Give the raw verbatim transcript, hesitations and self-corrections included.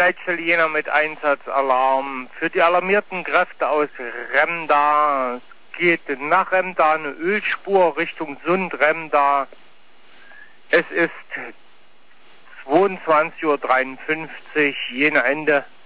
Leitstelle Jena mit Einsatzalarm. Für die alarmierten Kräfte aus Remda. Es geht nach Remda eine Ölspur Richtung Sund-Remda. Es ist zweiundzwanzig Uhr dreiundfünfzig, Jena Ende.